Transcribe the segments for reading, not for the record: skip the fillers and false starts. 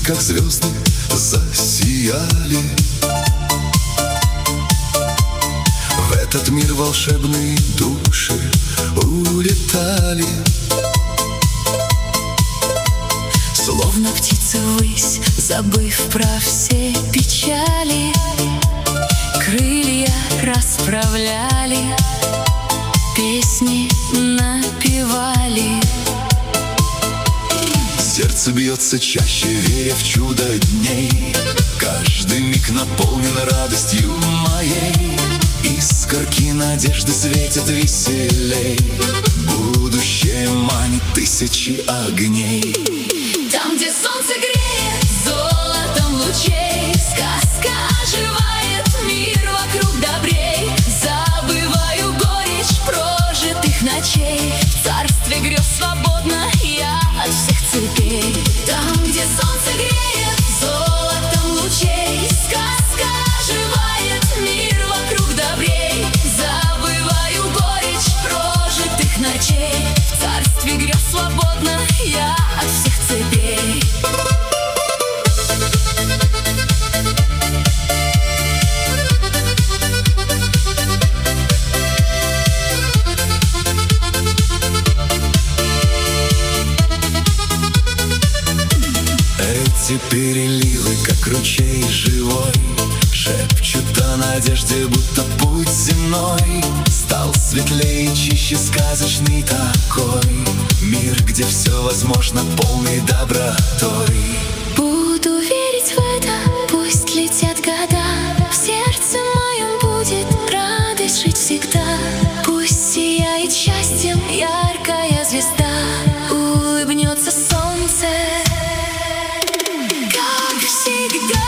как звезды засияли. В этот мир волшебные души улетали. Словно птицы ввысь, забыв про все печали, крылья расправляли, песни напевали. Сердце бьется чаще, веря в чудо дней. Каждый миг наполнен радостью моей. Искорки надежды светят веселей. Будущее манит тысячи огней. Там, где солнце греет золотом лучей, сказка оживает, мир вокруг добрей. Забываю горечь прожитых ночей. В царстве грез свободно я от всех цепей. Там, где солнце греет золотом лучей, сказка оживает, мир вокруг добрей. Забываю горечь прожитых ночей. В царстве грез свободно я от всех цепей. Эти переливы, как ручей живой, шепчут о надежде, будто путь земной стал светлее, чище, сказочный такой. Мир, где все возможно, полный добротой. Буду верить в это, пусть летят года. В сердце моем будет радость жить всегда. Пусть сияет счастьем яркая звезда. Улыбнется солнце, как всегда.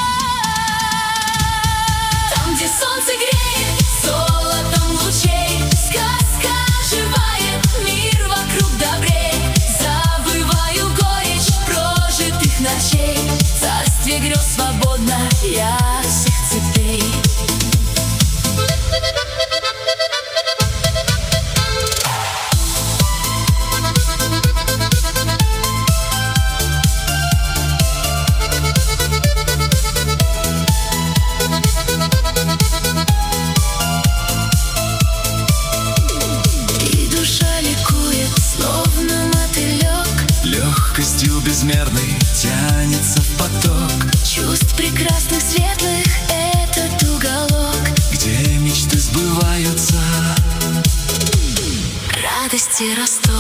Там, где солнце греет золотом лучей, сказка оживает, мир вокруг добрей. Забываю горечь прожитых ночей. В царстве грез свободно я от всех цепей. Легкостью безмерной тянется в поток Чувств прекрасных, светлых этот уголок, где мечты сбываются, радости растут.